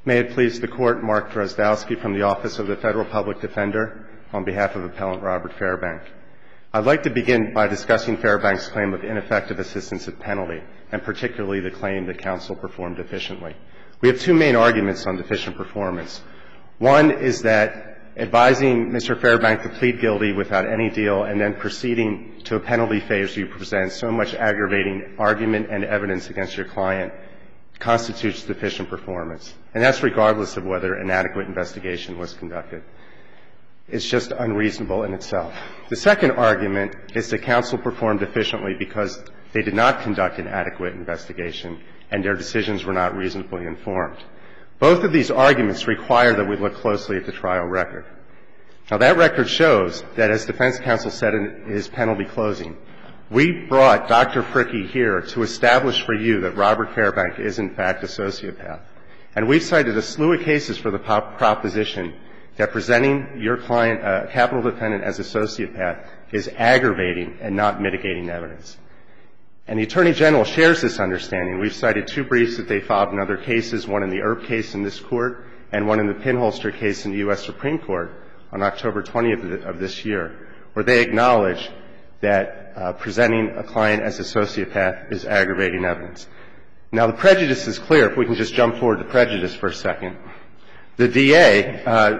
May it please the Court, Mark Drozdowski from the Office of the Federal Public Defender on behalf of Appellant Robert Fairbank. I'd like to begin by discussing Fairbank's claim of ineffective assistance at penalty, and particularly the claim that counsel performed efficiently. We have two main arguments on deficient performance. One is that advising Mr. Fairbank to plead guilty without any deal and then proceeding to a penalty phase where you present so much aggravating argument and evidence against your client constitutes deficient performance. And that's regardless of whether an adequate investigation was conducted. It's just unreasonable in itself. The second argument is that counsel performed efficiently because they did not conduct an adequate investigation and their decisions were not reasonably informed. Both of these arguments require that we look closely at the trial record. Now, that record shows that, as defense counsel said in his penalty closing, we brought Dr. Fricke here to establish for you that Robert Fairbank is, in fact, a sociopath. And we've cited a slew of cases for the proposition that presenting your client, a capital defendant, as a sociopath is aggravating and not mitigating evidence. And the Attorney General shares this understanding. We've cited two briefs that they filed in other cases, one in the Earp case in this Court and one in the Pinholster case in the U.S. Supreme Court on October 20th of this year, where they acknowledge that presenting a client as a sociopath is aggravating evidence. Now, the prejudice is clear. If we can just jump forward to prejudice for a second. The DA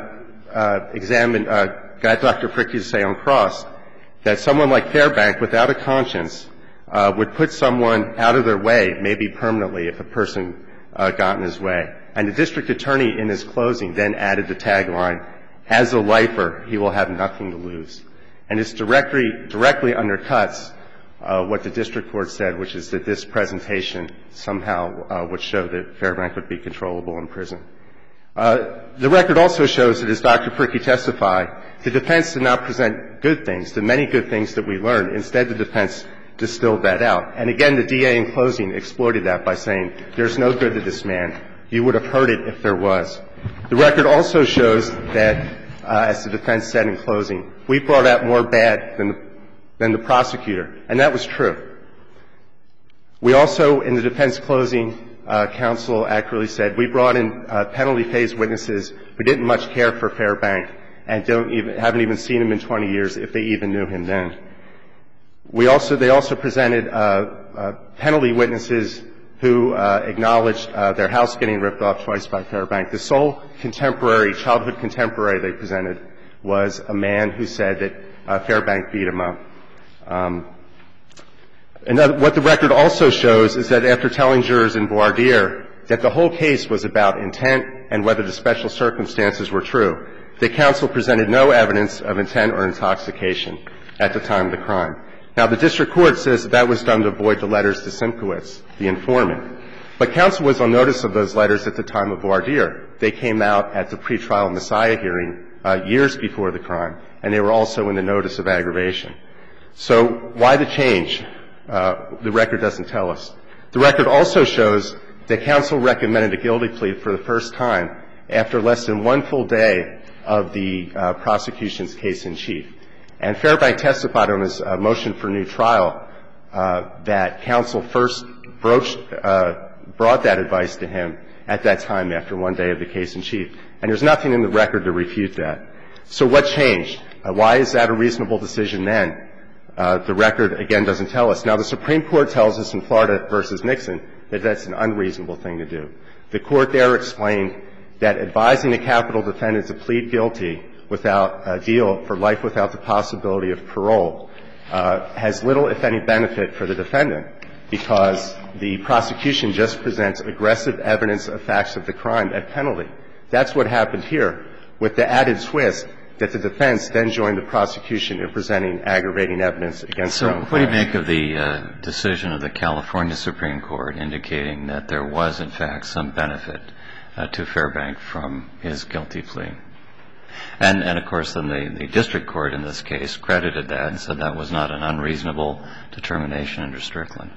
got Dr. Fricke to say on cross that someone like Fairbank, without a conscience, would put someone out of their way, maybe permanently, if a person got in his way. And the district attorney in his closing then added the tagline, "As a lifer, he will have nothing to lose." And this directly undercuts what the district court said, which is that this presentation somehow would show that Fairbank would be controllable in prison. The record also shows that, as Dr. Fricke testified, the defense did not present good things, the many good things that we learned. Instead, the defense distilled that out. And again, the DA in closing exploited that by saying, there's no good to this man. You would have heard it if there was. The record also shows that, as the defense said in closing, we brought out more bad than the prosecutor. And that was true. We also, in the defense closing, counsel accurately said, we brought in penalty phase witnesses who didn't much care for Fairbank and haven't even seen him in 20 years, if they even knew him then. They also presented penalty witnesses who acknowledged their house getting ripped off twice by Fairbank. The sole childhood contemporary they presented was a man who said that Fairbank beat him up. And what the record also shows is that after telling jurors in voir dire that the whole case was about intent and whether the special circumstances were true, the counsel presented no evidence of intent or intoxication at the time of the crime. Now, the district court says that was done to avoid the letters to Simkowitz, the informant. But counsel was on notice of those letters at the time of voir dire. They came out at the pretrial Messiah hearing years before the crime, and they were also in the notice of aggravation. So why the change? The record doesn't tell us. The record also shows that counsel recommended a guilty plea for the first time after less than one full day of the prosecution's case in chief. And Fairbank testified on his motion for new trial that counsel first brought that advice to him at that time after one day of the case in chief. And there's nothing in the record to refute that. So what changed? Why is that a reasonable decision then? The record, again, doesn't tell us. Now, the Supreme Court tells us in Florida v. Nixon that that's an unreasonable thing to do. The Court there explained that advising a capital defendant to plead guilty without a deal for life without the possibility of parole has little, if any, benefit for the defendant because the prosecution just presents aggressive evidence of facts of the crime at penalty. That's what happened here, with the added twist that the defense then joined the prosecution in presenting aggravating evidence against their own client. So what do you make of the decision of the California Supreme Court indicating that there was, in fact, some benefit to Fairbank from his guilty plea? And of course, then the district court in this case credited that and said that was not an unreasonable determination under Strickland.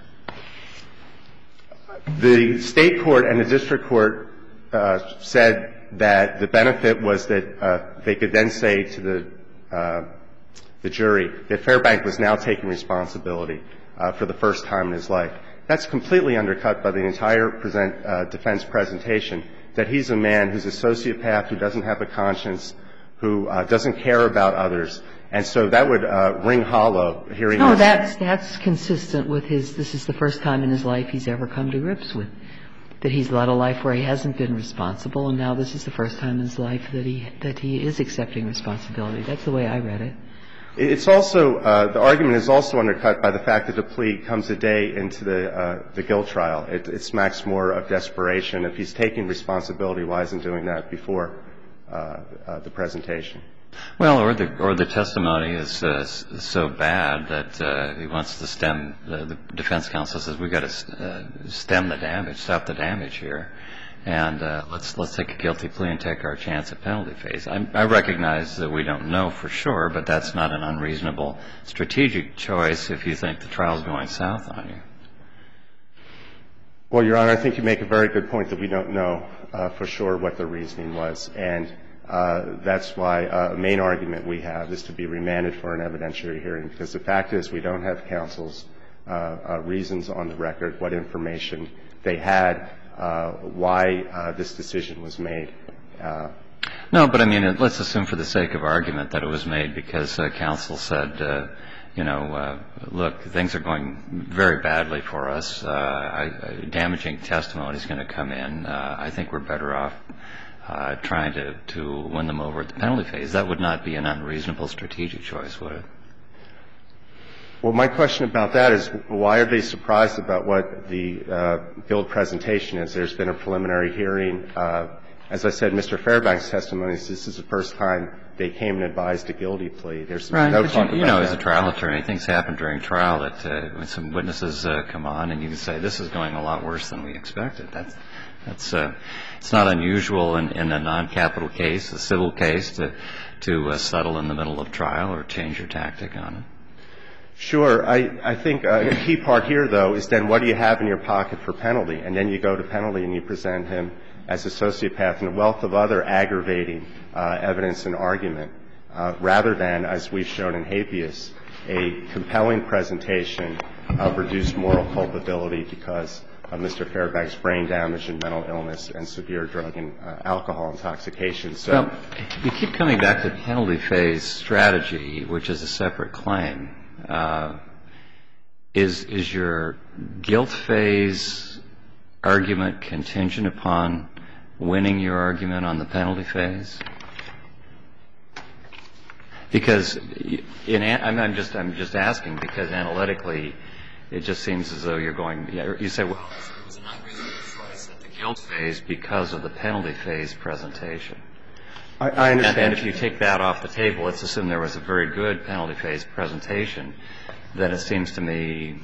The state court and the district court said that the benefit was that they could then say to the jury that Fairbank was now taking responsibility for the first time in his life. That's completely undercut by the entire defense presentation that he's a man who's a sociopath, who doesn't have a conscience, who doesn't care about others. And so that would ring hollow hearing No, this. that's consistent with this is the first time in his life he's ever come to grips with, that he's led a life where he hasn't been responsible, and now this is the first time in his life that he is accepting responsibility. That's the way I read it. It's also the argument is also undercut by the fact that the plea comes a day into the guilt trial. It smacks more of desperation. If he's taking responsibility, why isn't doing that before the presentation? Well, or the testimony is so bad that he wants to stem. The defense counsel says we've got to stem the damage, stop the damage here, and let's take a guilty plea and take our chance at penalty phase. I recognize that we don't know for sure, but that's not an unreasonable strategic choice if you think the trial's going south on you. Well, Your Honor, I think you make a very good point that we don't know for sure what the reasoning was, and that's why a main argument we have is to be remanded for an evidentiary hearing, because the fact is we don't have counsel's reasons on the record, what information they had, why this decision was made. No, but I mean, let's assume for the sake of argument that it was made because counsel said, look, things are going very badly for us. Damaging testimony is going to come in. I think we're better off trying to win them over at the penalty phase. That would not be an unreasonable strategic choice, would it? Well, my question about that is why are they surprised about what the guilt presentation is? There's been a preliminary hearing. As I said, Mr. Fairbanks' testimony is this is the first time they came and advised a guilty plea. There's right, no but talk about you know, that. as a trial attorney, things happen during trial that when some witnesses come on and you can say this is going a lot worse than we expected. That's it's not unusual in a non-capital case, a civil case, to settle in the middle of trial or change your tactic on it. Sure. I think a key part here, though, is then what do you have in your pocket for penalty? And then you go to penalty and you present him as a sociopath and a wealth of other aggravating evidence and argument, rather than, as we've shown in habeas, a compelling presentation of reduced moral culpability because of Mr. Fairbanks' brain damage and mental illness and severe drug and alcohol intoxication. So well, you keep coming back to penalty phase strategy, which is a separate claim. Is your guilt phase argument contingent upon winning your argument on the penalty phase? Because I'm just asking because analytically it just seems as though you're going. You say, well, it was an unreasonable choice at the guilt phase because of the penalty phase presentation. I understand. And if you take that off the table, let's assume there was a very good penalty phase presentation, then it seems to me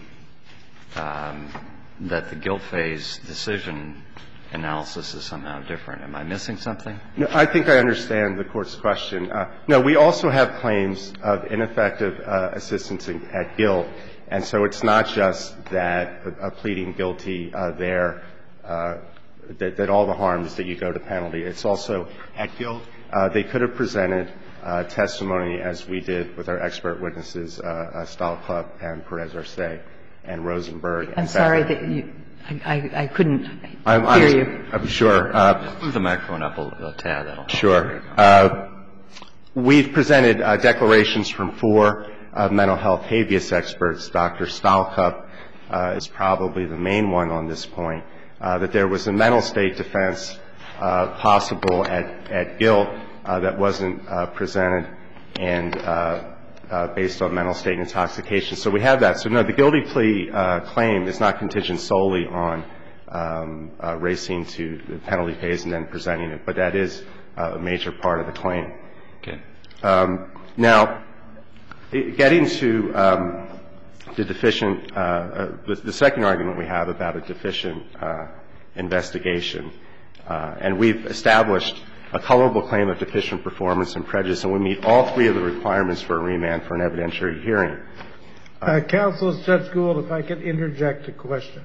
that the guilt phase decision analysis is somehow different. Am I missing something? No, I think I understand the Court's question. No, we also have claims of ineffective assistance at guilt, and so it's not just that pleading guilty there, that all the harm is that you go to penalty. It's also at guilt. They could have presented testimony, as we did with our expert witnesses, Stahlklup and Perez-Arce and Rosenberg. I'm sorry that I couldn't hear you. I'm sure. Move the microphone up a tad. That'll help. Sure. We've presented declarations from 4 mental health habeas experts. Dr. Stahlklup is probably the main one on this point, that there was a mental state defense possible at guilt that wasn't presented and based on mental state intoxication. So we have that. So, no, the guilty plea claim is not contingent solely on racing to the penalty phase and then presenting it, but that is a major part of the claim. Okay. Now, getting to the deficient the second argument we have about a deficient investigation, and we've established a colorable claim of deficient performance and prejudice, and we meet all 3 of the requirements for a remand for an evidentiary hearing. Counsel, Judge Gould, if I could interject a question.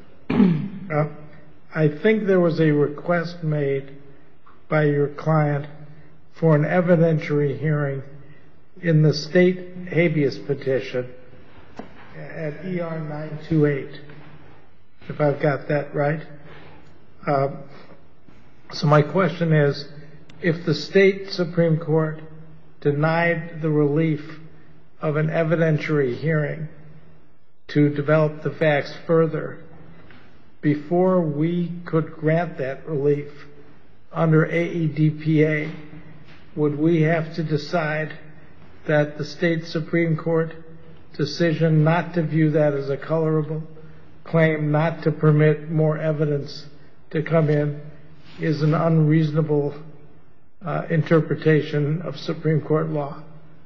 I think there was a request made by your client for an evidentiary hearing in the state habeas petition at ER 928, if I've got that right. So my question is, if the state Supreme Court denied the relief of an evidentiary hearing to develop the facts further, before we could grant that relief under AEDPA, would we have to decide that the state Supreme Court decision not to view that as a colorable claim, not to permit more evidence to come in, is an unreasonable interpretation of Supreme Court law?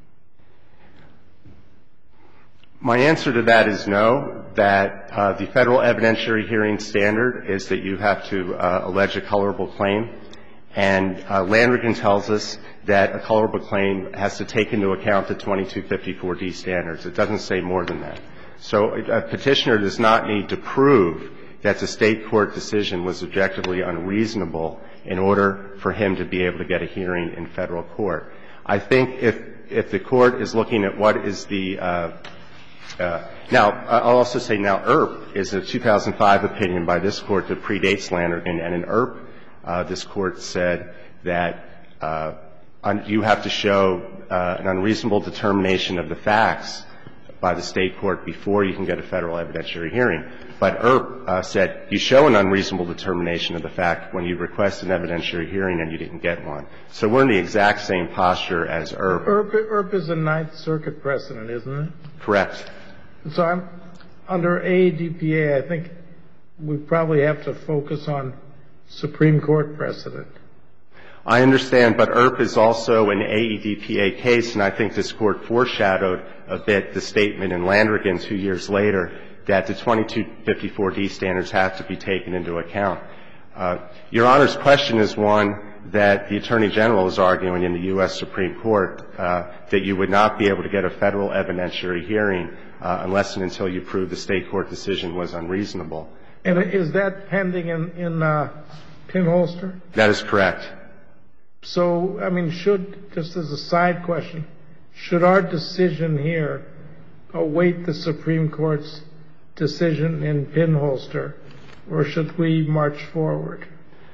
My answer to that is no, that the federal evidentiary hearing standard is that you have to allege a colorable claim. And Landrigan tells us that a colorable claim has to take into account the 2254D standards. It doesn't say more than that. So a petitioner does not need to prove that the state court decision was objectively unreasonable in order for him to be able to get a hearing in federal court. I think if the court is looking at what is the now, I'll also say now Earp is a 2005 opinion by this Court that predates Landrigan. And in Earp, this Court said that you have to show an unreasonable determination of the facts by the state court before you can get a federal evidentiary hearing. But Earp said you show an unreasonable determination of the fact when you request an evidentiary hearing and you didn't get one. So we're in the exact same posture as Earp. Earp is a Ninth Circuit precedent, isn't it? Correct. So under AEDPA, I think we probably have to focus on Supreme Court precedent. I understand, but Earp is also an AEDPA case, and I think this Court foreshadowed a bit the statement in Landrigan 2 years later that the 2254D standards have to be taken into account. Your Honor's question is one that the Attorney General is arguing in the U.S. Supreme Court, that you would not be able to get a federal evidentiary hearing unless and until you prove the state court decision was unreasonable. And is that pending in Pinholster? That is correct. So, I mean, just as a side question, should our decision here await the Supreme Court's decision in Pinholster, or should we march forward?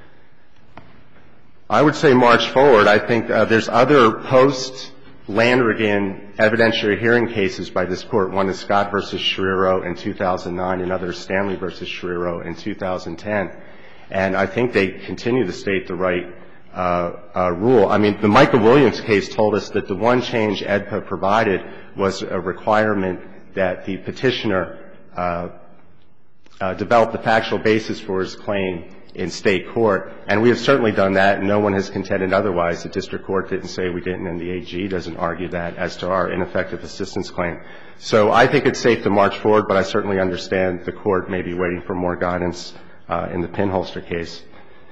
I would say march forward. I think there's other post-Landrigan evidentiary hearing cases by this Court. One is Scott v. Schiriro in 2009, another is Stanley v. Schiriro in 2010. And I think they continue to state the right rule. I mean, the Michael Williams case told us that the one change AEDPA provided was a requirement that the petitioner develop the factual basis for his claim in state court. And we have certainly done that, and no one has contended otherwise. The district court didn't say we didn't, and the AG doesn't argue that as to our ineffective assistance claim. So I think it's safe to march forward, but I certainly understand the Court may be waiting for more guidance in the Pinholster case.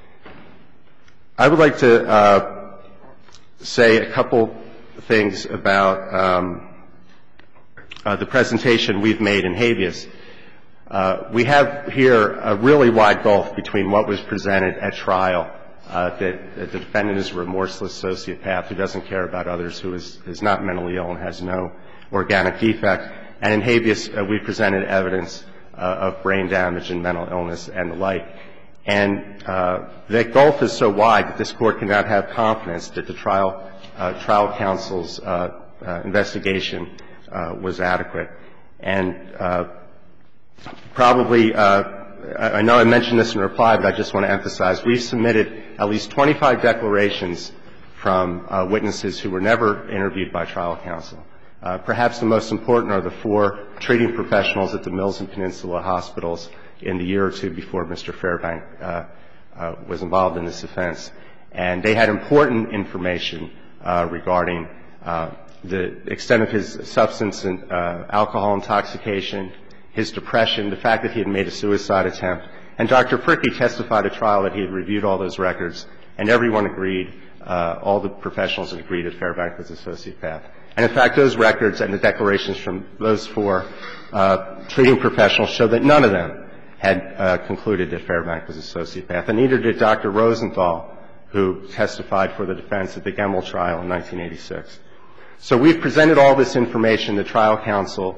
I would like to say a couple things about the presentation we've made in habeas. We have here a really wide gulf between what was presented at trial, that the defendant is a remorseless sociopath who doesn't care about others, who is not mentally ill and has no organic defect. And in habeas, we presented evidence of brain damage and mental illness and the like. And that gulf is so wide that this Court cannot have confidence that the trial counsel's investigation was adequate. And probably, I know I mentioned this in reply, but I just want to emphasize, we've submitted at least 25 declarations from witnesses who were never interviewed by trial counsel. Perhaps the most important are the 4 treating professionals at the Mills and Peninsula hospitals in the year or two before Mr. Fairbank was involved in this offense. And they had important information regarding the extent of his substance and alcohol intoxication, his depression, the fact that he had made a suicide attempt. And Dr. Fricke testified at trial that he had reviewed all those records, and everyone agreed, all the professionals agreed that Fairbank was a sociopath. And, in fact, those records and the declarations from those 4 treating professionals show that none of them had concluded that Fairbank was a sociopath, and neither did Dr. Rosenthal, who testified for the defense at the Gemmell trial in 1986. So we've presented all this information. The trial counsel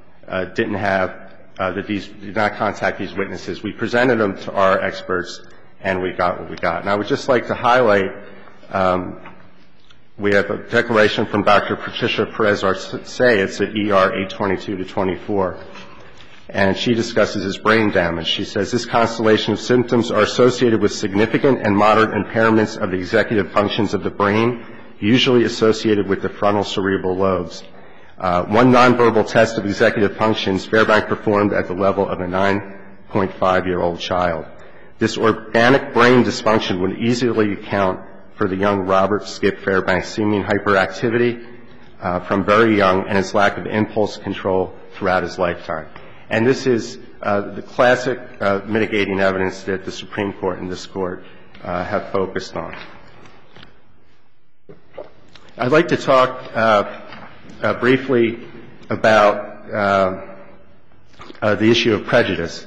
didn't have, did not contact these witnesses. We presented them to our experts, and we got what we got. And I would just like to highlight, we have a declaration from Dr. Patricia Perez-Arce. It's at ER 822 to 24. And she discusses his brain damage. She says, this constellation of symptoms are associated with significant and moderate impairments of the executive functions of the brain, usually associated with the frontal cerebral lobes. One nonverbal test of executive functions Fairbank performed at the level of a 9.5-year-old child. This organic brain dysfunction would easily account for the young Robert Skip Fairbank's seeming hyperactivity from very young and his lack of impulse control throughout his lifetime. And this is the classic mitigating evidence that the Supreme Court and this Court have focused on. I'd like to talk briefly about the issue of prejudice.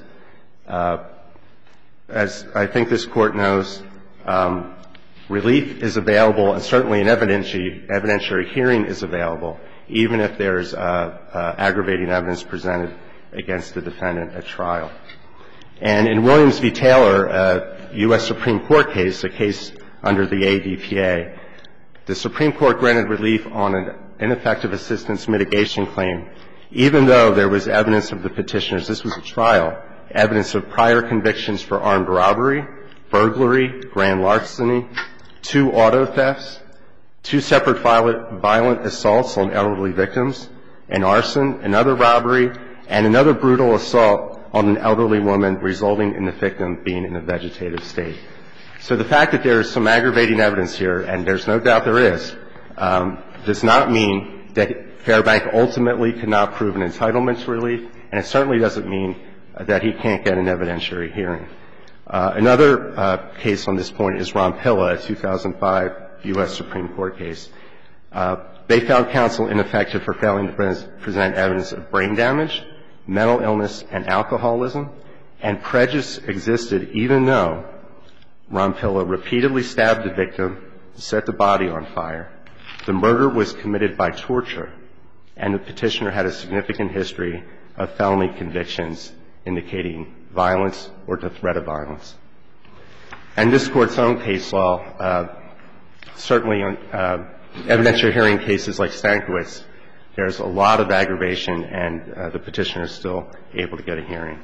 As I think this Court knows, relief is available, and certainly an evidentiary hearing is available, even if there's aggravating evidence presented against the defendant at trial. And in Williams v. Taylor, a U.S. Supreme Court case, a case under the ADPA, the Supreme Court granted relief on an ineffective assistance mitigation claim, even though there was evidence of the petitioners, this was a trial, evidence of prior convictions for armed robbery, burglary, grand larceny, 2 auto thefts, 2 separate violent assaults on elderly victims, an arson, another robbery, and another brutal assault on an elderly woman, resulting in the victim being in a vegetative state. So the fact that there is some aggravating evidence here, and there's no doubt there is, does not mean that Fairbank ultimately cannot prove an entitlement to relief, and it certainly doesn't mean that he can't get an evidentiary hearing. Another case on this point is Rompilla, a 2005 U.S. Supreme Court case. They found counsel ineffective for failing to present evidence of brain damage, mental illness, and alcoholism, and prejudice existed even though Rompilla repeatedly stabbed the victim, set the body on fire. The murder was committed by torture, and the petitioner had a significant history of felony convictions indicating violence or the threat of violence. And this Court's own case law, certainly on evidentiary hearing cases like Stankiewicz, there's a lot of aggravation, and the petitioner is still able to get a hearing.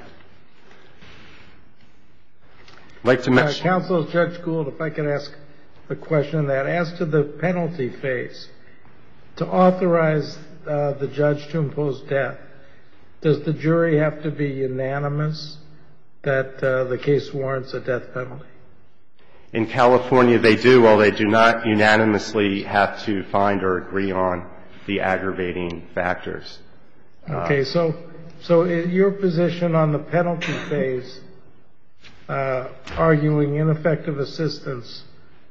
I'd like to mention... Counsel, Judge Gould, if I could ask a question on that. As to the penalty phase, to authorize the judge to impose death, does the jury have to be unanimous that the case warrants a death penalty? In California, they do, while they do not unanimously have to find or agree on the aggravating factors. Okay, so your position on the penalty phase, arguing ineffective assistance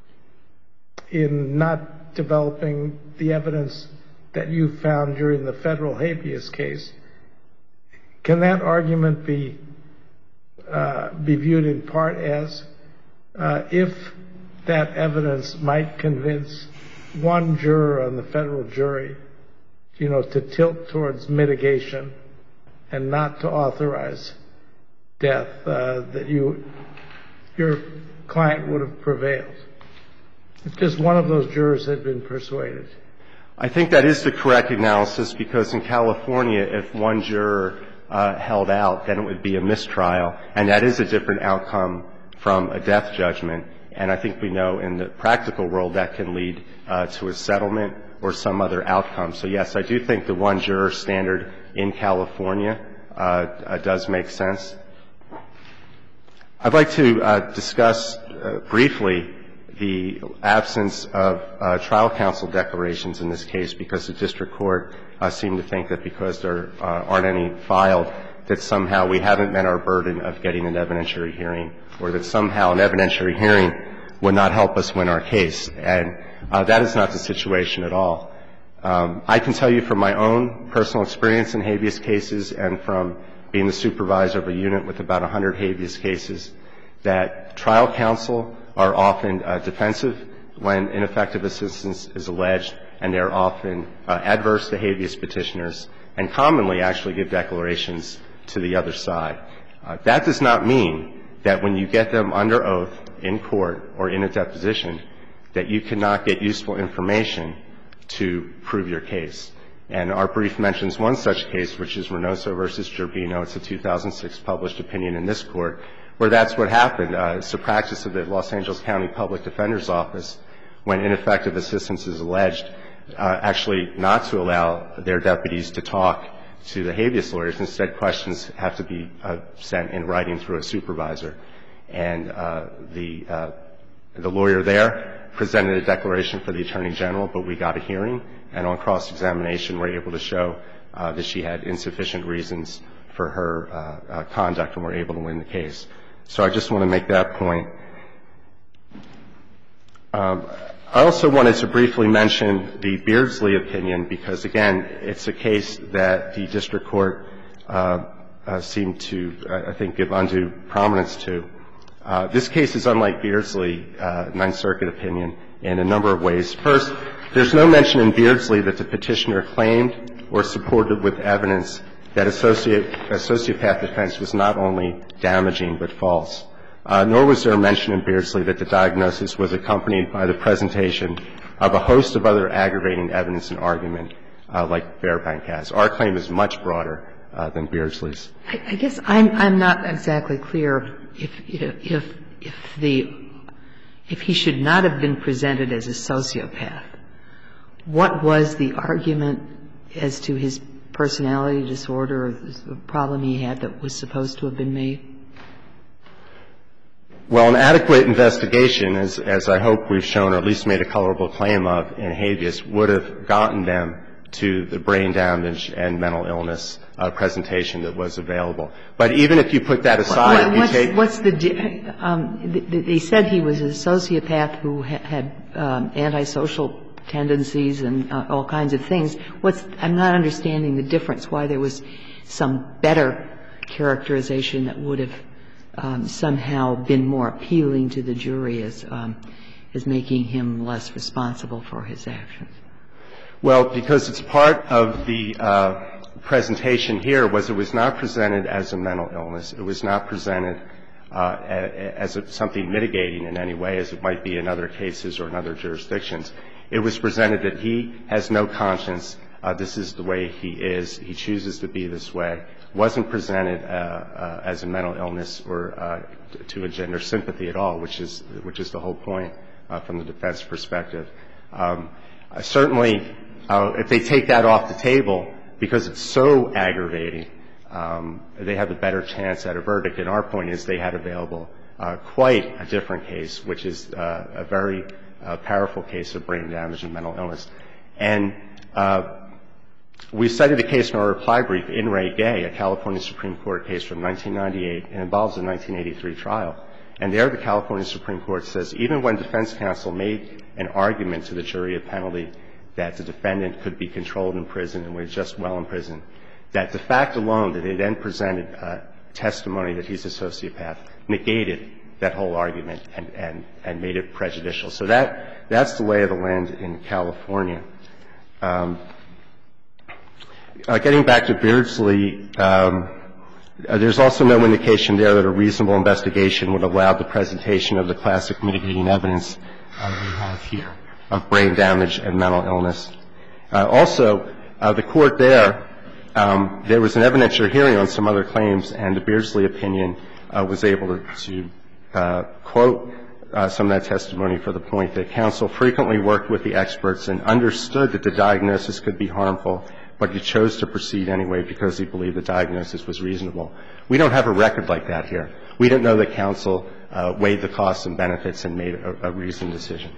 in not developing the evidence that you found during the federal habeas case, can that argument be viewed in part as if that evidence might convince one juror on the federal jury, to tilt towards mitigation and not to authorize death, that your client would have prevailed if just one of those jurors had been persuaded? I think that is the correct analysis, because in California, if one juror held out, then it would be a mistrial, and that is a different outcome from a death judgment. And I think we know in the practical world that can lead to a settlement or some other outcome. So, yes, I do think the one juror standard in California does make sense. I'd like to discuss briefly the absence of trial counsel declarations in this case, because the district court seemed to think that because there aren't any filed, that somehow we haven't met our burden of getting an evidentiary hearing, or that somehow an evidentiary hearing would not help us win our case. And that is not the situation at all. I can tell you from my own personal experience in habeas cases and from being the supervisor of a unit with about 100 habeas cases, that trial counsel are often defensive when ineffective assistance is alleged, and they're often adverse to habeas petitioners, and commonly actually give declarations to the other side. That does not mean that when you get them under oath in court or in a deposition that you cannot get useful information to prove your case. And our brief mentions one such case, which is Reynoso v. Gerbino. It's a 2006 published opinion in this Court, where that's what happened. It's a practice of the Los Angeles County Public Defender's Office, when ineffective assistance is alleged, actually not to allow their deputies to talk to the habeas lawyers. Instead, questions have to be sent in writing through a supervisor. And the lawyer there presented a declaration for the Attorney General, but we got a hearing. And on cross-examination, we're able to show that she had insufficient reasons for her conduct, and we're able to win the case. So I just want to make that point. I also wanted to briefly mention the Beardsley opinion because, again, it's a case that the district court seemed to, I think, give undue prominence to. This case is unlike Beardsley, Ninth Circuit opinion, in a number of ways. First, there's no mention in Beardsley that the petitioner claimed or supported with evidence that a sociopath defense was not only damaging but false. Nor was there a mention in Beardsley that the diagnosis was accompanied by the presentation of a host of other aggravating evidence and argument like Fairbank has. Our claim is much broader than Beardsley's. I guess I'm not exactly clear if he should not have been presented as a sociopath. What was the argument as to his personality disorder or the problem he had that was supposed to have been made? Well, an adequate investigation, as I hope we've shown or at least made a colorable claim of in habeas, would have gotten them to the brain damage and mental illness presentation that was available. But even if you put that aside, if you take they said he was a sociopath who had antisocial tendencies and all kinds of things. I'm not understanding the difference, why there was some better characterization that would have somehow been more appealing to the jury as making him less responsible for his actions. Well, because it's part of the presentation here was it was not presented as a mental illness. It was not presented as something mitigating in any way as it might be in other cases or in other jurisdictions. It was presented that he has no conscience. This is the way he is. He chooses to be this way. It wasn't presented as a mental illness or to engender sympathy at all, which is the whole point from the defense perspective. Certainly, if they take that off the table, because it's so aggravating, they have a better chance at a verdict. And our point is they had available quite a different case, which is a very powerful case of brain damage and mental illness. And we cited a case in our reply brief, In re Gay, a California Supreme Court case from 1998. It involves a 1983 trial. And there the California Supreme Court says even when defense counsel made an argument to the jury of penalty that the defendant could be controlled in prison and was just well in prison, that the fact alone that they then presented testimony that he's a sociopath negated that whole argument and made it prejudicial. So that's the lay of the land in California. Getting back to Beardsley, there's also no indication there that a reasonable investigation would allow the presentation of the classic mitigating evidence we have here of brain damage and mental illness. Also, the Court there was an evidentiary hearing on some other claims, and the Beardsley opinion was able to quote some of that testimony for the point that counsel frequently worked with the experts and understood that the diagnosis could be harmful, but he chose to proceed anyway because he believed the diagnosis was reasonable. We don't have a record like that here. We don't know that counsel weighed the costs and benefits and made a reasoned decision.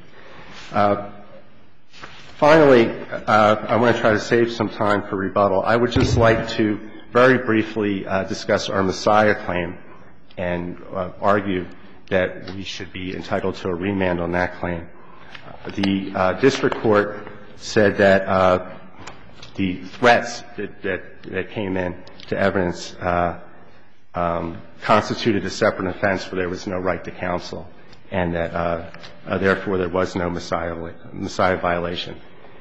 Finally, I want to try to save some time for rebuttal. I would just like to very briefly discuss our Messiah claim and argue that we should be entitled to a remand on that claim. The district court said that the threats that came in to evidence constituted a separate offense where there was no right to counsel and that, therefore, there was no Messiah violation.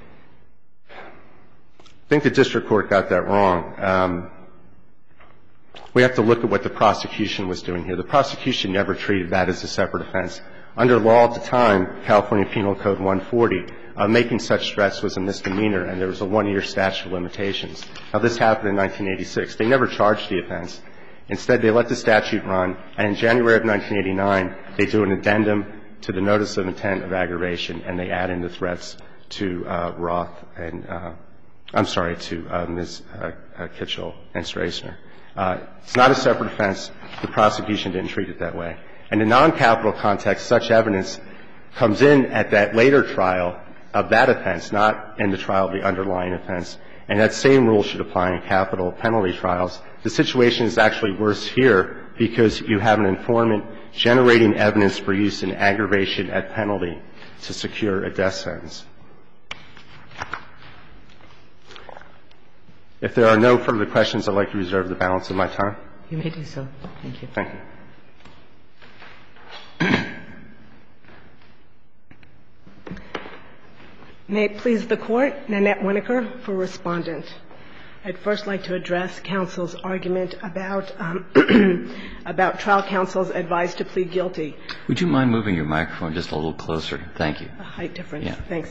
I think the district court got that wrong. we have to look at what the prosecution was doing here. The prosecution never treated that as a separate offense. Under law at the time, California Penal Code 140, making such threats was a misdemeanor, and there was a 1-year statute of limitations. Now, this happened in 1986. They never charged the offense. Instead, they let the statute run, and in January of 1989, they do an addendum to the notice of intent of aggravation, and they add in the threats to Roth and to Ms. Kitchell and Strassner. It's not a separate offense. The prosecution didn't treat it that way. In the non-capital context, such evidence comes in at that later trial of that offense, not in the trial of the underlying offense. And that same rule should apply in capital penalty trials. The situation is actually worse here because you have an informant generating evidence for use in aggravation at penalty to secure a death sentence. If there are no further questions, I'd like to reserve the balance of my time. You may do so. Thank you. Thank you. May it please the Court, Nanette Winokur for Respondent. I'd first like to address counsel's argument about trial counsel's advice to plead guilty. Would you mind moving your microphone just a little closer? Thank you. A height difference. Yeah. Thanks.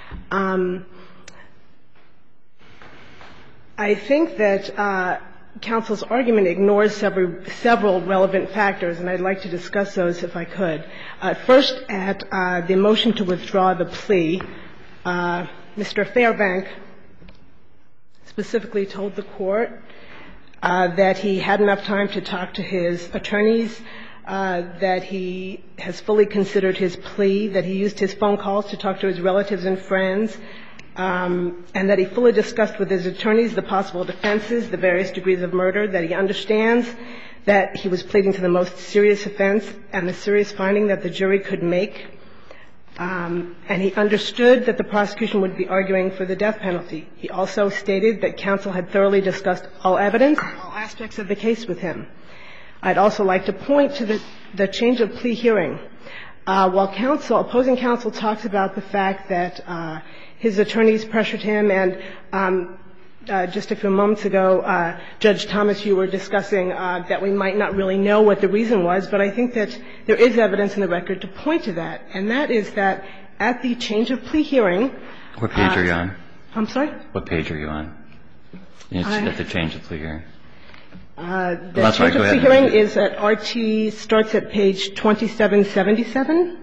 I think that counsel's argument ignores several relevant factors, and I'd like to discuss those if I could. First, at the motion to withdraw the plea, Mr. Fairbank specifically told the Court that he had enough time to talk to his attorneys, that he has fully considered his plea, that he used his phone calls to talk to his relatives and friends, and that he fully discussed with his attorneys the possible defenses, the various degrees of murder, that he understands that he was pleading to the most serious offense and the serious finding that the jury could make. And he understood that the prosecution would be arguing for the death penalty. He also stated that counsel had thoroughly discussed all evidence, all aspects of the case with him. I'd also like to point to the change of plea hearing. While opposing counsel talks about the fact that his attorneys pressured him, and just a few moments ago, Judge Thomas, you were discussing that we might not really know what the reason was, but I think that there is evidence in the record to point to that, and that is that at the change of plea hearing — What page are you on? I'm sorry? What page are you on? At the change of plea hearing. The change of plea hearing is at RT, starts at page 2777,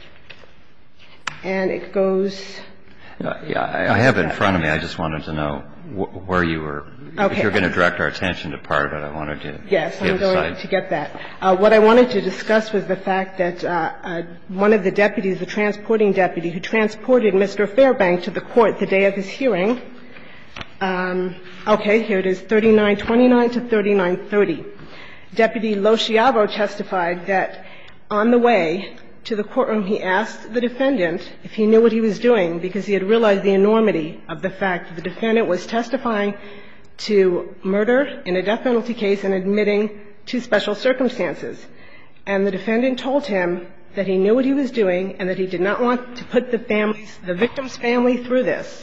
and it goes — Yeah, I have it in front of me. I just wanted to know where you were. Okay. If you're going to direct our attention to part of it, I wanted to — Yes, I'm going to get that. What I wanted to discuss was the fact that one of the deputies, the transporting deputy who transported Mr. Fairbank to the court the day of his hearing — okay, here it is, 3929 to 3930. Deputy Losciavo testified that on the way to the courtroom, he asked the defendant if he knew what he was doing, because he had realized the enormity of the fact that the defendant was testifying to murder in a death penalty case and admitting to special circumstances. And the defendant told him that he knew what he was doing and that he did not want to put the victim's family through this.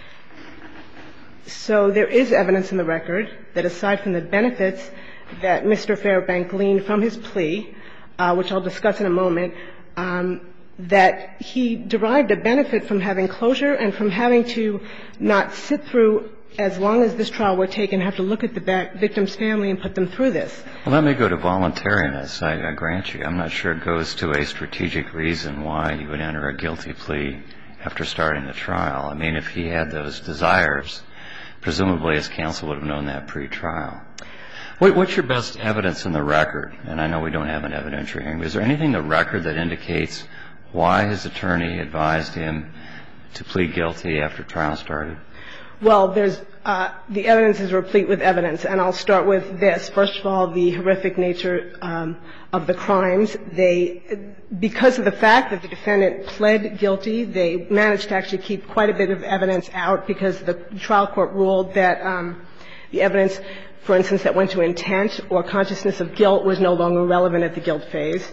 So there is evidence in the record that aside from the benefits that Mr. Fairbank gleaned from his plea, which I'll discuss in a moment, that he derived a benefit from having closure and from having to not sit through as long as this trial would take and have to look at the victim's family and put them through this. Well, that may go to voluntariness, I grant you. I'm not sure it goes to a strategic reason why you would enter a guilty plea after starting the trial. I mean, if he had those desires, presumably his counsel would have known that pre-trial. What's your best evidence in the record? And I know we don't have an evidentiary hearing, but is there anything in the record that indicates why his attorney advised him to plead guilty after trial started? Well, there's the evidence is replete with evidence, and I'll start with this. First of all, the horrific nature of the crimes. Because of the fact that the defendant pled guilty, they managed to actually keep quite a bit of evidence out because the trial court ruled that the evidence, for instance, that went to intent or consciousness of guilt was no longer relevant at the guilt phase.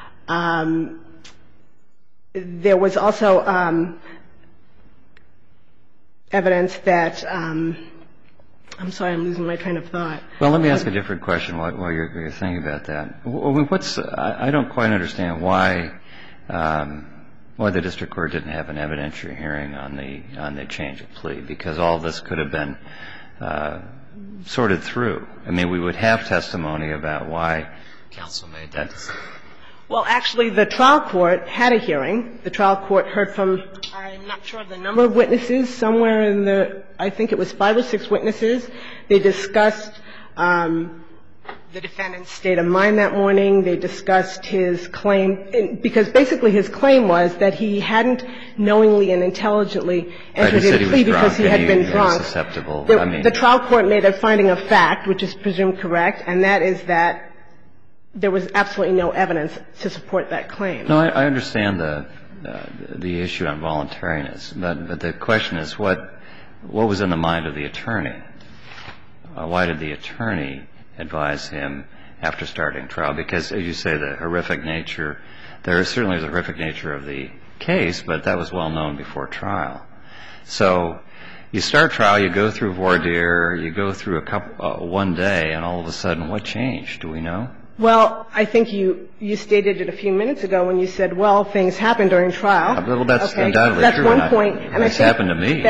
There was also evidence that I'm sorry, I'm losing my train of thought. Well, let me ask a different question while you're thinking about that. I don't quite understand why the district court didn't have an evidentiary hearing on the change of plea, because all this could have been sorted through. I mean, we would have testimony about why counsel made that decision. Well, actually, the trial court had a hearing. The trial court heard from, I'm not sure of the number of witnesses, somewhere in I think it was 5 or 6 witnesses. They discussed the defendant's state of mind that morning. They discussed his claim, because basically his claim was that he hadn't knowingly and intelligently entered into a plea because he had been drunk. The trial court made a finding of fact, which is presumed correct, and that is that there was absolutely no evidence to support that claim. No, I understand the issue on voluntariness, but the question is what was in the mind of the attorney? Why did the attorney advise him after starting trial? Because, as you say, the horrific nature, there certainly is a horrific nature of the case, but that was well known before trial. So you start trial, you go through voir dire, you go through one day, and all of a sudden, what changed? Do we know? Well, I think you stated it a few minutes ago when you said, well, things happen during trial. Well, that's undoubtedly that's true. That's one point. And it's happened to me,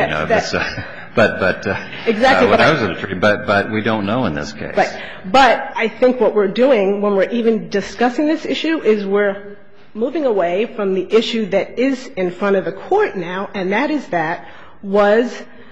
exactly. When I was an attorney, but we don't know in this case. Right. But I think what we're doing when we're even discussing this issue is we're moving away from the issue that is in front of the court now, and that is that was,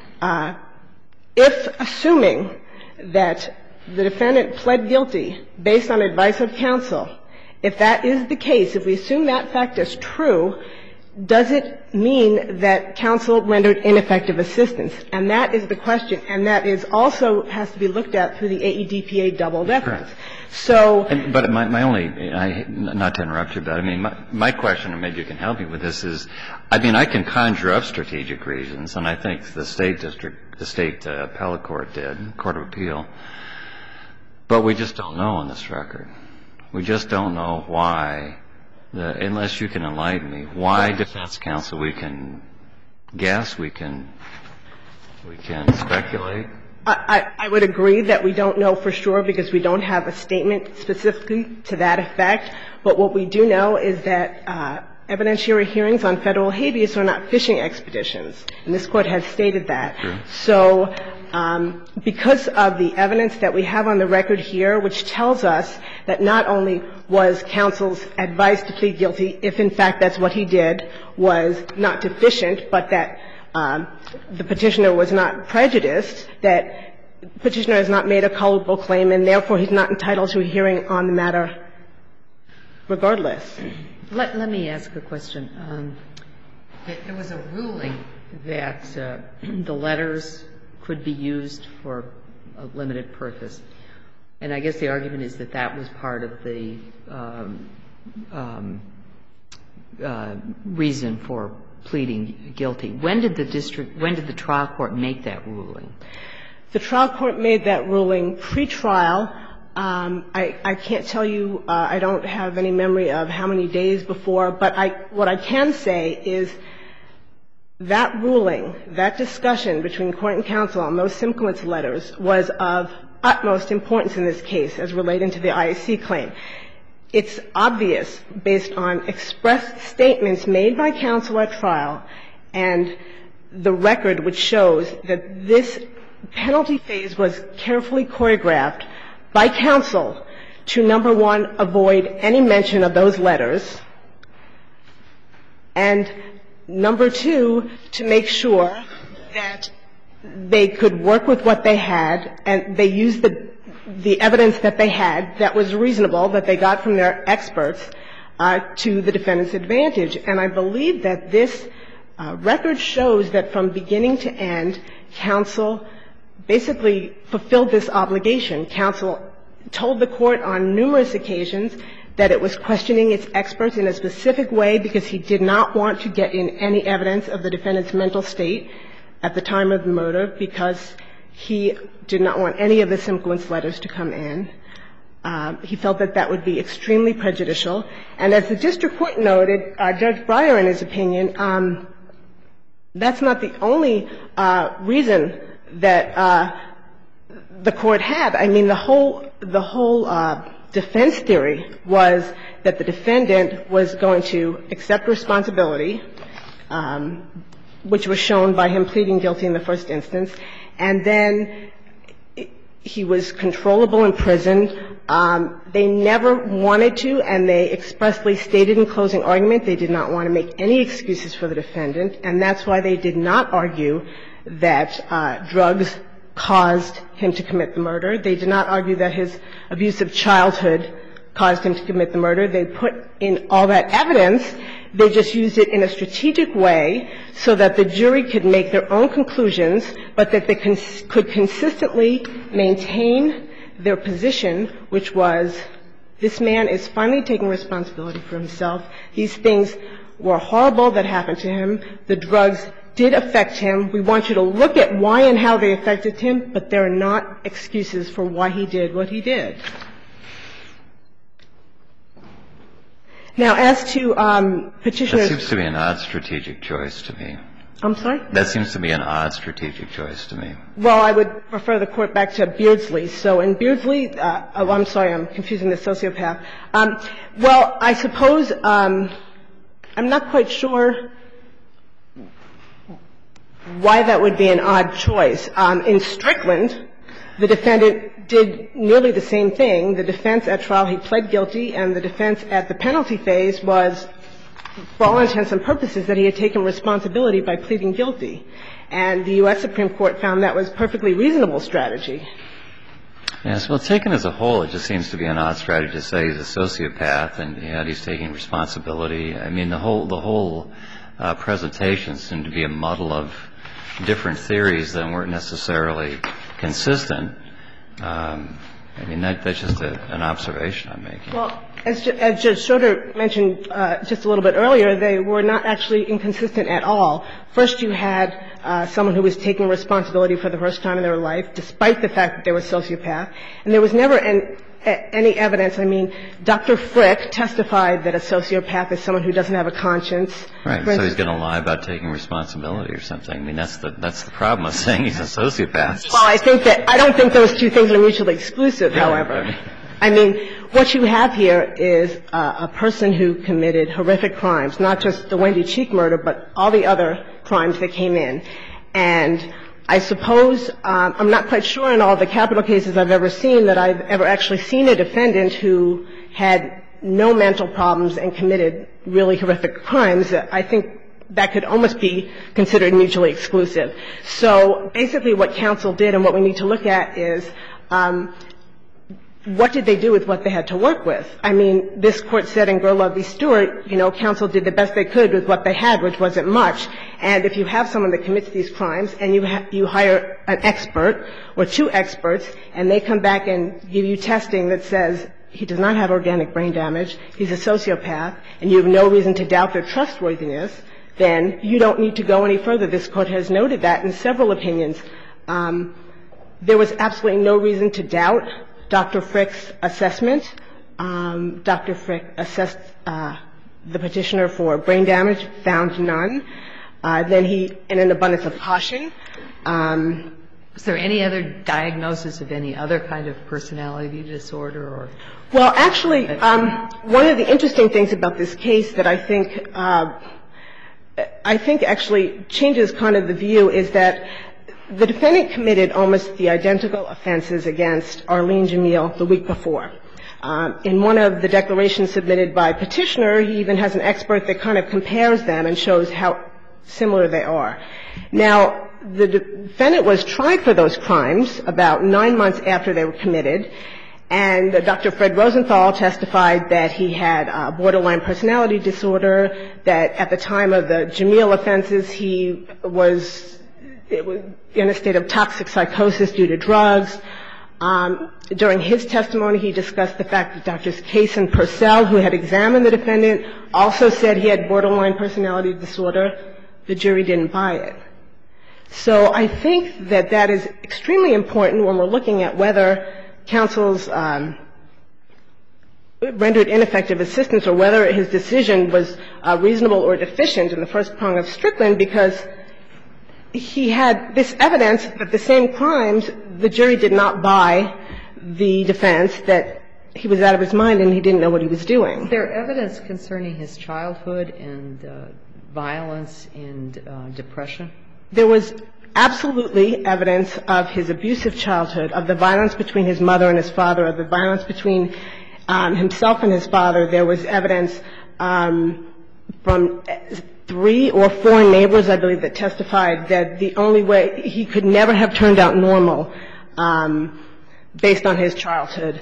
if assuming that the defendant pled guilty based on advice of counsel, if that is the case, if we assume that fact is true, does it mean that counsel rendered ineffective assistance? And that is the question. And that is also has to be looked at through the AEDPA double deference. So – But my only – not to interrupt you, but I mean, my question, and maybe you can help me with this, is, I mean, I can conjure up strategic reasons, and I think the state appellate court did, Court of Appeal, but we just don't know on this record. We just don't know why, unless you can enlighten me, why defense counsel, we can guess, we can speculate. I would agree that we don't know for sure because we don't have a statement specifically to that effect. But what we do know is that evidentiary hearings on Federal habeas are not fishing expeditions. And this Court has stated that. True. So because of the evidence that we have on the record here, which tells us that not only was counsel's advice to plead guilty, if in fact that's what he did, was not deficient, but that the Petitioner was not prejudiced, that Petitioner has not made a culpable claim, and therefore he's not entitled to a hearing on the matter regardless. Let me ask a question. There was a ruling that the letters could be used for a limited purpose. And I guess the argument is that that was part of the reason for pleading guilty. When did the trial court make that ruling? The trial court made that ruling pre-trial. I can't tell you, I don't have any memory of how many days before, but what I can say is that ruling, that discussion between court and counsel on those Simkowitz letters was of utmost importance in this case as relating to the IAC claim. It's obvious, based on express statements made by counsel at trial and the record which shows that this penalty phase was carefully choreographed by counsel to, number one, avoid any mention of those letters, and number two, to make sure that they could work with what they had and they used the evidence that they had that was reasonable, that they got from their experts, to the defendant's advantage. And I believe that this record shows that from beginning to end, counsel basically fulfilled this obligation. Counsel told the Court on numerous occasions that it was questioning its experts in a specific way because he did not want to get in any evidence of the defendant's mental state at the time of the murder because he did not want any of the Simkowitz letters to come in. He felt that that would be extremely prejudicial. And as the district court noted, Judge Breyer, in his opinion, that's not the only reason that the Court had. I mean, the whole defense theory was that the defendant was going to accept responsibility, which was shown by him pleading guilty in the first instance, and then he was controllable in prison. They never wanted to, and they expressly stated in closing argument they did not want to make any excuses for the defendant, and that's why they did not argue that drugs caused him to commit the murder. They did not argue that his abusive childhood caused him to commit the murder. They put in all that evidence. They just used it in a strategic way so that the jury could make their own conclusions, but that they could consistently maintain their position, which was this man is finally taking responsibility for himself. These things were horrible that happened to him. The drugs did affect him. We want you to look at why and how they affected him, but they're not excuses for why he did what he did. Now, as to Petitioner's – That seems to be an odd strategic choice to me. I'm sorry? That seems to be an odd strategic choice to me. Well, I would refer the Court back to Beardsley. So in Beardsley – I'm sorry, I'm confusing the sociopath. Well, I suppose I'm not quite sure why that would be an odd choice. In Strickland, the defendant did nearly the same thing. The defense at trial, he pled guilty, and the defense at the penalty phase was, for all intents and purposes, that he had taken responsibility by pleading guilty. And the U.S. Supreme Court found that was perfectly reasonable strategy. Yes. Well, taken as a whole, it just seems to be an odd strategy to say he's a sociopath and yet he's taking responsibility. I mean, the whole presentation seemed to be a muddle of different theories that weren't necessarily consistent. I mean, that's just an observation I'm making. Well, as Judge Schroeder mentioned just a little bit earlier, they were not actually inconsistent at all. First, you had someone who was taking responsibility for the first time in their life, despite the fact that they were a sociopath. And there was never any evidence. I mean, Dr. Frick testified that a sociopath is someone who doesn't have a conscience. Right. So he's going to lie about taking responsibility or something. I mean, that's the problem with saying he's a sociopath. Well, I don't think those two things are mutually exclusive, however. I mean, what you have here is a person who committed horrific crimes, not just the Wendy Cheek murder, but all the other crimes that came in. And I suppose I'm not quite sure in all the capital cases I've ever seen that I've ever actually seen a defendant who had no mental problems and committed really horrific crimes. I think that could almost be considered mutually exclusive. So basically what counsel did and what we need to look at is what did they do with what they had to work with? I mean, this Court said in Gerlove v. Stewart, you know, counsel did the best they could with what they had, which wasn't much. And if you have someone that commits these crimes and you hire an expert or two experts and they come back and give you testing that says he does not have organic brain damage, he's a sociopath, and you have no reason to doubt their trustworthiness, then you don't need to go any further. This Court has noted that in several opinions. There was absolutely no reason to doubt Dr. Frick's assessment. Dr. Frick assessed the petitioner for brain damage, found none. Then he, in an abundance of caution. Was there any other diagnosis of any other kind of personality disorder or? Well, actually, one of the interesting things about this case that I think actually changes kind of the view is that the defendant committed almost the identical offenses against Arlene Jamil the week before. In one of the declarations submitted by Petitioner, he even has an expert that kind of compares them and shows how similar they are. Now, the defendant was tried for those crimes about 9 months after they were committed, and Dr. Fred Rosenthal testified that he had borderline personality disorder, that at the time of the Jamil offenses he was in a state of toxic psychosis due to drugs. During his testimony, he discussed the fact that Drs. Case and Purcell, who had examined the defendant, also said he had borderline personality disorder. The jury didn't buy it. So I think that that is extremely important when we're looking at whether counsel's rendered ineffective assistance or whether his decision was reasonable or deficient in the first prong of Strickland, because he had this evidence that the same crimes the jury did not buy the defense that he was out of his mind and he didn't know what he was doing. Is there evidence concerning his childhood and violence and depression? There was absolutely evidence of his abusive childhood, of the violence between his mother and his father, of the violence between himself and his father. There was evidence from 3 or 4 neighbors, I believe, that testified that the only way he could never have turned out normal based on his childhood.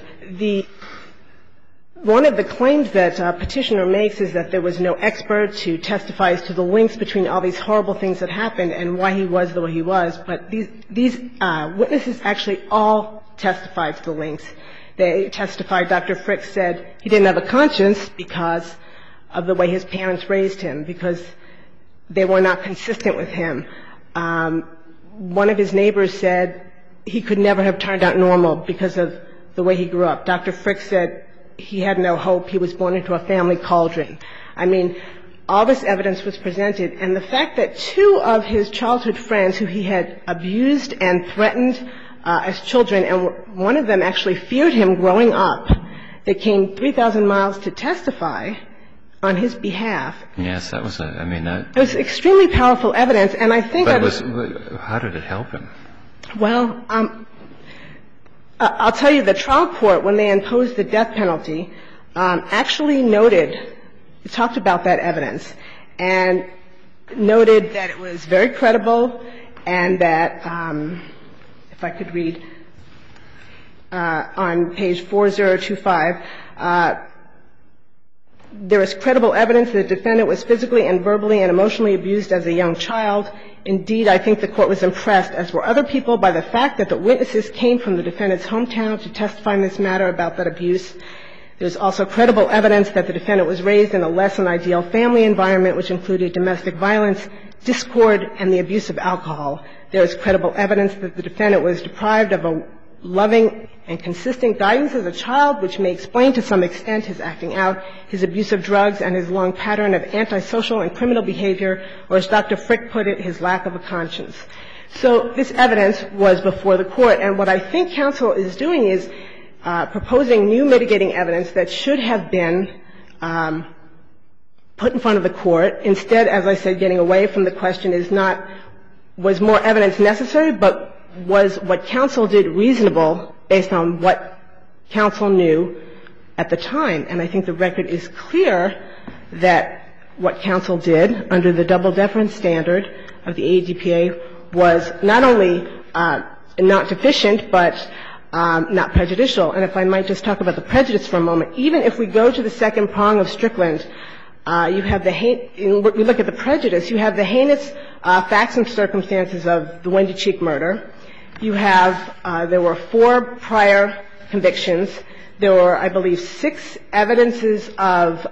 One of the claims that Petitioner makes is that there was no expert to testify as to the links between all these horrible things that happened and why he was the way he was. But these witnesses actually all testified to the links. They testified, Dr. Frick said he didn't have a conscience because of the way his parents raised him, because they were not consistent with him. One of his neighbors said he could never have turned out normal because of the way he grew up. Dr. Frick said he had no hope. He was born into a family cauldron. I mean, all this evidence was presented. And the fact that 2 of his childhood friends who he had abused and threatened as children, and one of them actually feared him growing up, they came 3,000 miles to testify on his behalf. Yes, that was it was extremely powerful evidence, and I think how did it help him? Well, I'll tell you, the trial court, when they imposed the death penalty, actually talked about that evidence, and noted that it was very credible and that, if I could read, on page 4025, there is credible evidence that the defendant was physically and verbally and emotionally abused as a young child. Indeed, I think the Court was impressed, as were other people, by the fact that the witnesses came from the defendant's hometown to testify in this matter about that abuse. There's also credible evidence that the defendant was raised in a less than ideal family environment, which included domestic violence, discord, and the abuse of alcohol. There is credible evidence that the defendant was deprived of a loving and consistent guidance as a child, which may explain to some extent his acting out, his abuse of drugs, and his long pattern of antisocial and criminal behavior, or as Dr. Frick put it, his lack of a conscience. So this evidence was before the Court, and what I think counsel is doing is proposing new mitigating evidence that should have been put in front of the Court. Instead, as I said, getting away from the question was more evidence necessary, but was what counsel did reasonable based on what counsel knew at the time. And I think the record is clear that what counsel did under the double deference standard of the AEDPA was not only not deficient, but not prejudicial. And if I might just talk about the prejudice for a moment, even if we go to the second prong of Strickland, you have we look at the prejudice, you have the heinous facts and circumstances of the Wendy Cheek murder. You have, there were 4 prior convictions. There were, I believe, 6 evidences of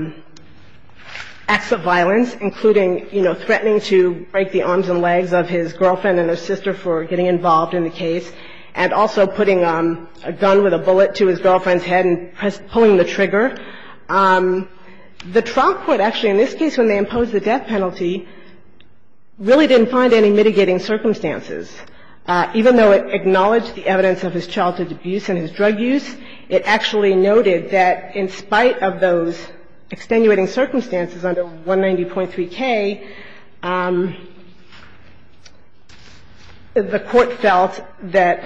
acts of violence, including, threatening to break the arms and legs of his girlfriend and her sister for getting involved in the case, and also putting a gun with a bullet to his girlfriend's head and pulling the trigger. The trial court actually, in this case, when they imposed the death penalty, really didn't find any mitigating circumstances. Even though it acknowledged the evidence of his childhood abuse and his drug use, it actually noted that in spite of those extenuating circumstances under 190.3K, the Court felt that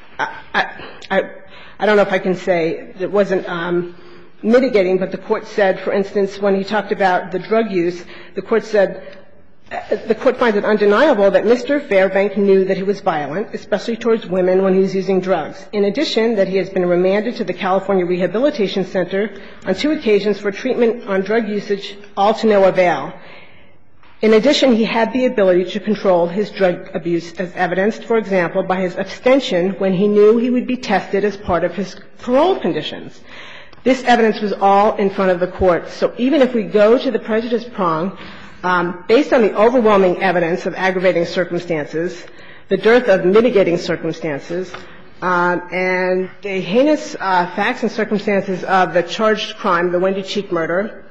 I don't know if I can say it wasn't mitigating, but the Court said, for instance, when he talked about the drug use, the Court said the Court finds it undeniable that Mr. Fairbank knew that he was violent, especially towards women when he was using drugs. In addition, that he has been remanded to the California Rehabilitation Center on 2 occasions for treatment on drug usage, all to no avail. In addition, he had the ability to control his drug abuse, as evidenced, for example, by his abstention when he knew he would be tested as part of his parole conditions. This evidence was all in front of the Court. So even if we go to the prejudice prong, based on the overwhelming evidence of aggravating circumstances, the dearth of mitigating circumstances, and the heinous facts and circumstances of the charged crime, the Wendy Cheek murder,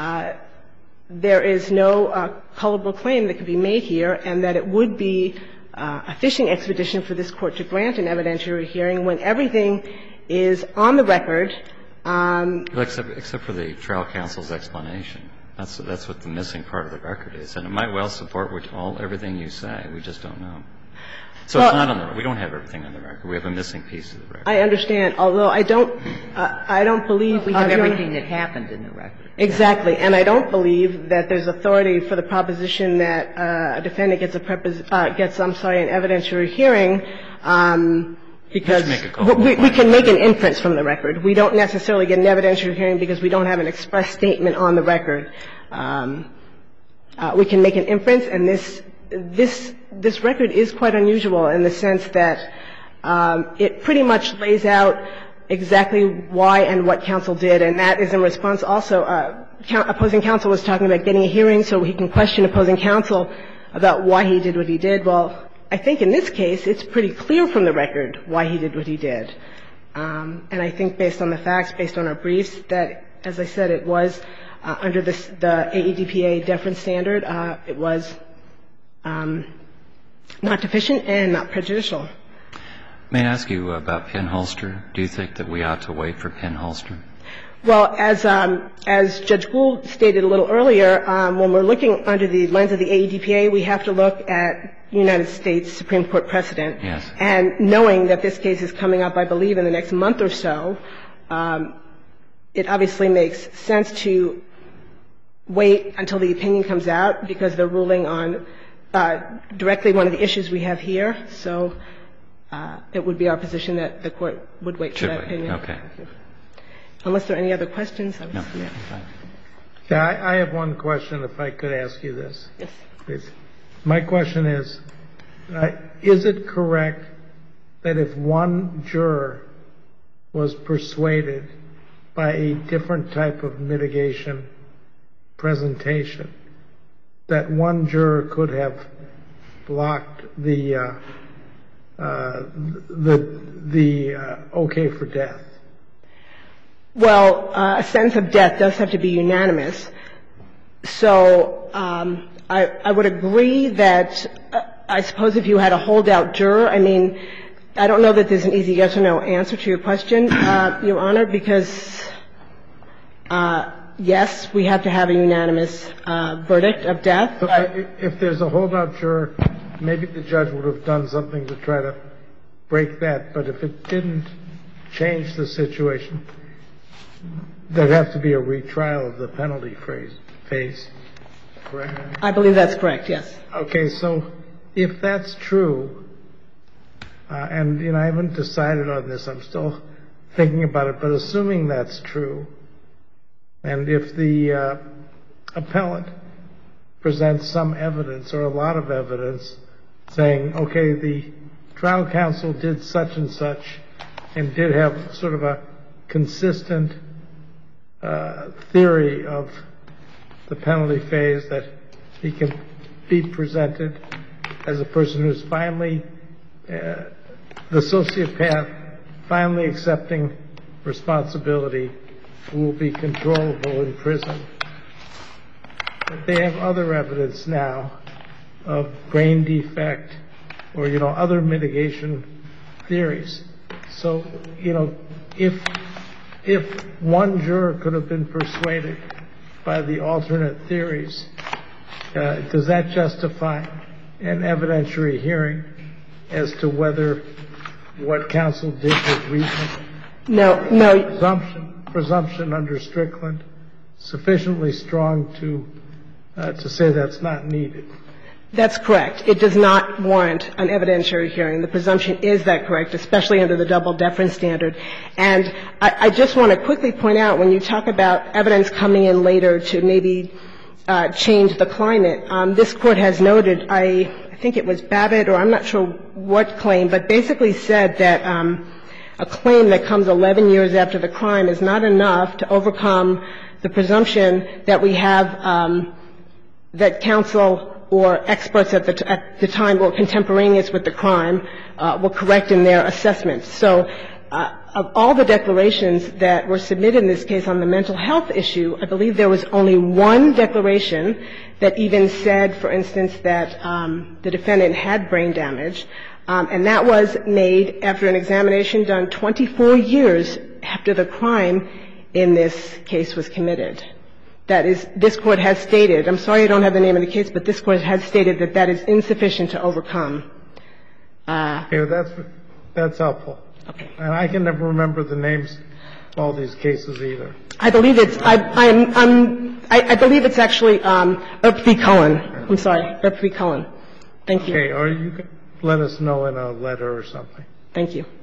there is no culpable claim that could be made here, and that it would be a fishing expedition for this Court to grant an evidentiary hearing when everything is on the record. Except for the trial counsel's explanation. That's what the missing part of the record is. And it might well support everything you say. We just don't know. So it's not on the record. We don't have everything on the record. We have a missing piece of the record. I understand, although I don't believe we have everything that happened in the record. Exactly. And I don't believe that there's authority for the proposition that a defendant gets an evidentiary hearing because we can make an inference from the record. We don't necessarily get an evidentiary hearing because we don't have an express statement on the record. We can make an inference, and this record is quite unusual in the sense that it pretty much lays out exactly why and what counsel did, and that is in response also. Opposing counsel was talking about getting a hearing so he can question opposing counsel about why he did what he did. Well, I think in this case it's pretty clear from the record why he did what he did. And I think based on the facts, based on our briefs, that, as I said, it was under the AEDPA deference standard, it was not deficient and not prejudicial. May I ask you about pinholster? Do you think that we ought to wait for pinholster? Well, as Judge Gould stated a little earlier, when we're looking under the lens of the AEDPA, we have to look at United States Supreme Court precedent. Yes. And knowing that this case is coming up, I believe, in the next month or so, it obviously makes sense to wait until the opinion comes out because they're ruling on directly one of the issues we have here. So it would be our position that the Court would wait for that opinion. Okay. Unless there are any other questions, I would submit. Yeah, I have one question, if I could ask you this. Yes. Please. My question is it correct that if one juror was persuaded by a different type of mitigation presentation, that one juror could have blocked the okay for death? Well, a sentence of death does have to be unanimous. So I would agree that I suppose if you had a holdout juror, I mean, I don't know that there's an easy yes or no answer to your question, Your Honor, because, yes, we have to have a unanimous verdict of death. If there's a holdout juror, maybe the judge would have done something to try to break that. But if it didn't change the situation, there'd have to be a retrial of the penalty phase, correct? I believe that's correct, yes. Okay. So if that's true, and, you know, I haven't decided on this. I'm still thinking about it. But assuming that's true, and if the appellant presents some evidence or a lot of evidence saying, okay, the trial counsel did such and such and did have sort of a consistent theory of the penalty phase, that he can be presented as a person who's finally the sociopath, finally accepting responsibility, who will be controllable in prison. But they have other evidence now of brain defect or, you know, other mitigation theories. So, you know, if one juror could have been persuaded by the alternate theories, does that justify an evidentiary hearing as to whether what counsel did was reasonable? No. Presumption under Strickland sufficiently strong to say that's not needed. That's correct. It does not warrant an evidentiary hearing. The presumption is that correct, especially under the double deference standard. And I just want to quickly point out, when you talk about evidence coming in later to maybe change the climate, this Court has noted, I think it was Babbitt, or I'm not sure what claim, but basically said that a claim that comes 11 years after the crime is not enough to overcome the presumption that we have that counsel or experts at the time or contemporaneous with the crime were correct in their assessments. So of all the declarations that were submitted in this case on the mental health issue, I believe there was only one declaration that even said, for instance, that the defendant had brain damage, and that was made after an examination done 24 years after the crime in this case was committed. That is, this Court has stated, I'm sorry I don't have the name of the case, but this Court has stated that that is insufficient to overcome. Okay, that's helpful. Okay. And I can never remember the names of all these cases either. I believe it's I believe it's actually Earp v. Cullen. I'm sorry, Earp v. Cullen. Thank you. Okay, or you can let us know in a letter or something. Thank you.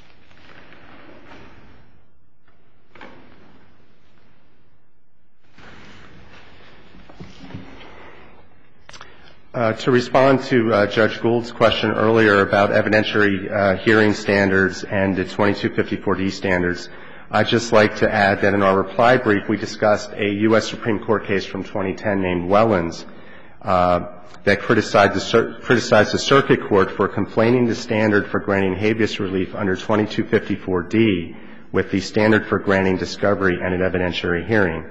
To respond to Judge Gould's question earlier about evidentiary hearing standards and the 2254D standards, I'd just like to add that in our reply brief, we discussed a U.S. Supreme Court case from 2010 named Wellens that criticized the circuit court for complaining the standard for granting habeas relief under 2254D with the standard for granting discovery and an evidentiary hearing.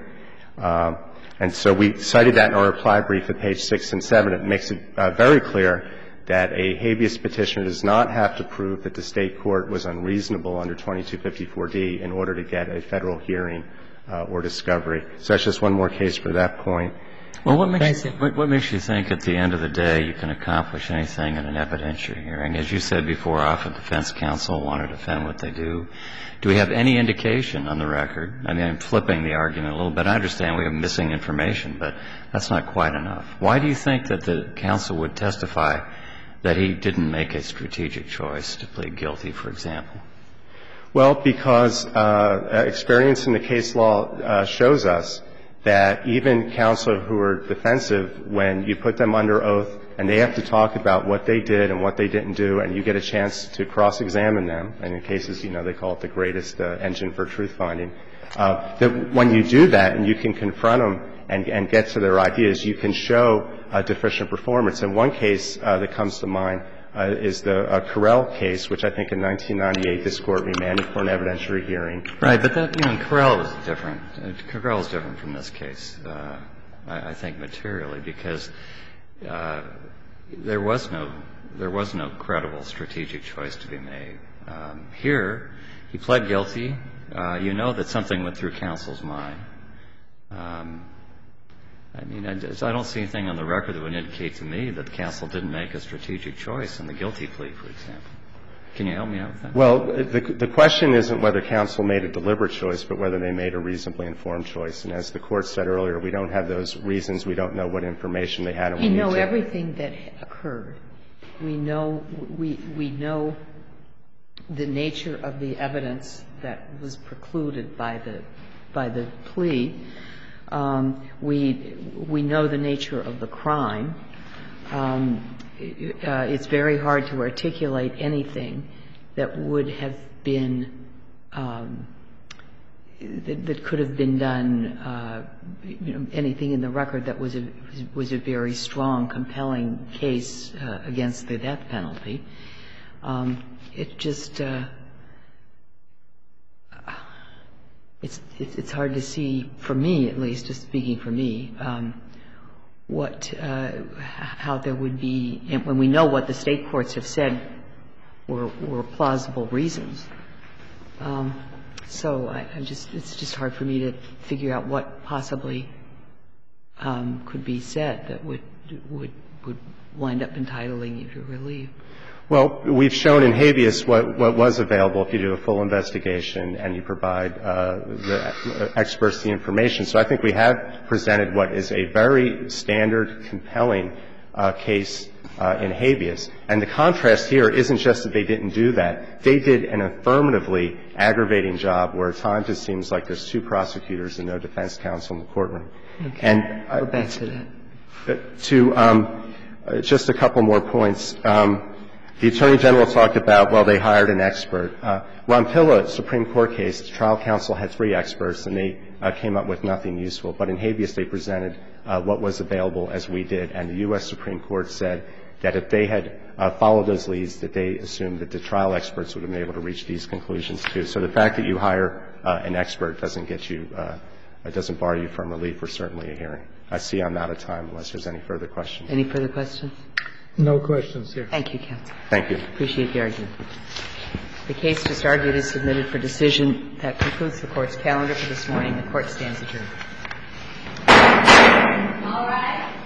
And so we cited that in our reply brief at page 6 and 7. It makes it very clear that a habeas petitioner does not have to prove that the State court was unreasonable under 2254D in order to get a Federal hearing or discovery. So that's just one more case for that point. Well, what makes you think at the end of the day you can accomplish anything in an evidentiary hearing? As you said before, often defense counsel want to defend what they do. Do we have any indication on the record? I mean, I'm flipping the argument a little bit. I understand we have missing information, but that's not quite enough. Why do you think that the counsel would testify that he didn't make a strategic choice to plead guilty, for example? Well, because experience in the case law shows us that even counsel who are defensive, when you put them under oath and they have to talk about what they did and what they didn't do, and you get a chance to cross-examine them, and in cases, you know, they call it the greatest engine for truth-finding, that when you do that and you can confront them and get to their ideas, you can show deficient performance. And one case that comes to mind is the Carell case, which I think in 1998 this Court remanded for an evidentiary hearing. Right. But that, you know, Carell is different. Carell is different from this case, I think, materially, because there was no credible strategic choice to be made. Here, he pled guilty. You know that something went through counsel's mind. I mean, I don't see anything on the record that would indicate to me that counsel didn't make a strategic choice in the guilty plea, for example. Can you help me out with that? Well, the question isn't whether counsel made a deliberate choice, but whether they made a reasonably informed choice. And as the Court said earlier, we don't have those reasons. We don't know what information they had. We know everything that occurred. We know the nature of the evidence that was precluded by the plea. We know the nature of the crime. It's very hard to articulate anything that would have been that could have been done, you know, anything in the record that was a very strong, compelling case against the death penalty. It just it's hard to see, for me at least, just speaking for me, how there would be, when we know what the State courts have said were plausible reasons. So it's just hard for me to figure out what possibly could be said that would wind up entitling you to relief. Well, we've shown in habeas what was available if you do a full investigation and you provide the experts the information. So I think we have presented what is a very standard, compelling case in habeas. And the contrast here isn't just that they didn't do that. They did an affirmatively aggravating job where at times it seems like there's two prosecutors and no defense counsel in the courtroom. Okay. And go back to that. To just a couple more points. The Attorney General talked about, well, they hired an expert. Ron Pilla, Supreme Court case, the trial counsel had 3 experts, and they came up with nothing useful. But in habeas, they presented what was available as we did. And the U.S. Supreme Court said that if they had followed those leads, that they assumed that the trial experts would have been able to reach these conclusions, too. So the fact that you hire an expert doesn't get you it doesn't bar you from relief or certainly a hearing. I see I'm out of time unless there's any further questions. Any further questions? No questions here. Thank you, counsel. Thank you. Appreciate the argument. The case just argued is submitted for decision. That concludes the Court's calendar for this morning. The Court stands adjourned. All rise.